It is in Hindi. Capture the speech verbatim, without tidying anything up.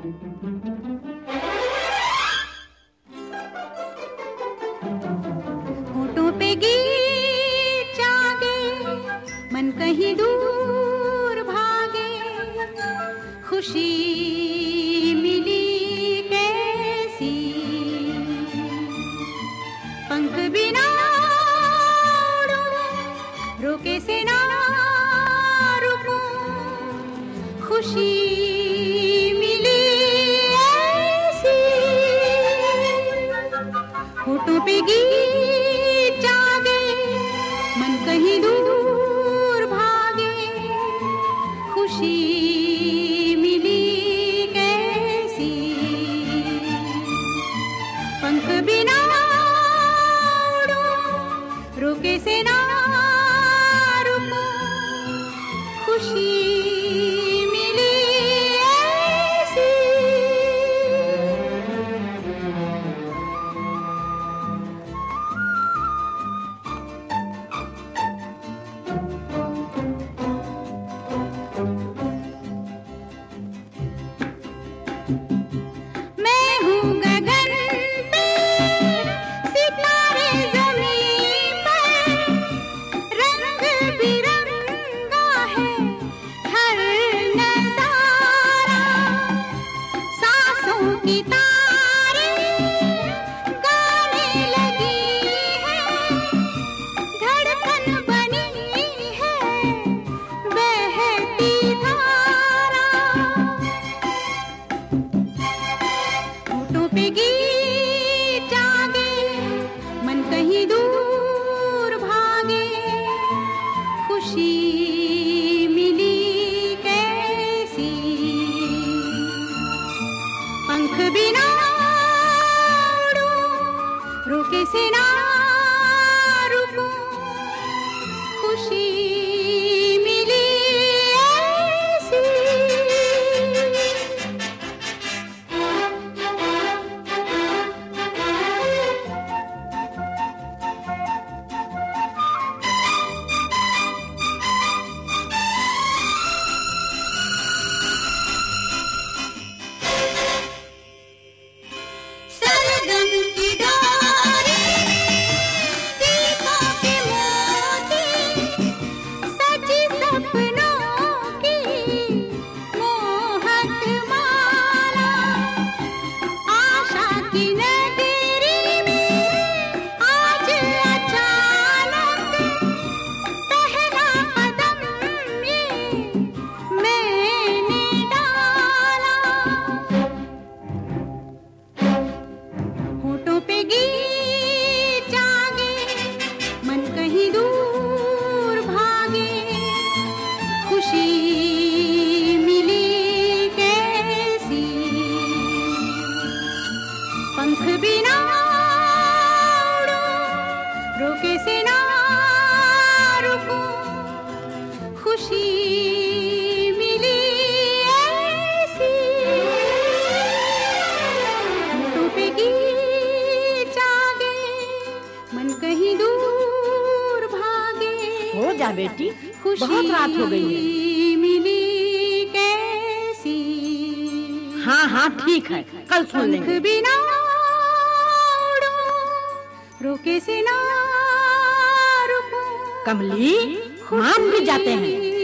होठों पे गीत जागे, मन कहीं दूर भागे, खुशी मिली कैसी, पंख बिना उड़ूं, रोके से ना रुकूं, खुशी मिली ऐसी। होठों पे गीत जागे, मन कहीं दूर भागे, खुशी मिली कैसी, पंख बिना उड़ूं, रोके से ना रुकूं, खुशी मिली ऐसी। मैं हूँ गगन पे, सितारे ज़मीन पर, रंग बिरंगा है हर नज़ारा, सांसों की तारें गाने लगी है, धड़कन बनी है बहती धारा। होठों पे गीत जागे, मन कहीं दूर भागे, खुशी मिली कैसी, पंख बिना उड़ूं, रोके से ना रुकूं, खुशी मिली ऐसी। सरगम की डोरी, दीपों के मोती, सजी सपनों की मोहक माला, आशा की नगरी में आज अचानक पहला कदम ये मैंने डाला। होठों पे गीत जागे, मन कहीं दूर भागे, खुशी मिली कैसी, पंख बिना उड़ूं, रोके से ना रुकूं, खुशी मिली ऐसी। होठों पे गीत जागे, मन कहीं दूर भागे, हो जा बेटी, खुशी बहुत रात हो गई है। मिली कैसी, हाँ हाँ ठीक है, कल सुन पंख लेंगे। बिना उड़ूं, रोके से ना रुकूं, कमली, मान भी जाते हैं।